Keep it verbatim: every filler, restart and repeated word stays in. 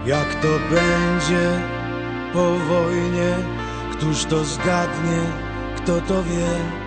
Jak to będzie po wojnie, któż to zgadnie, kto to wie?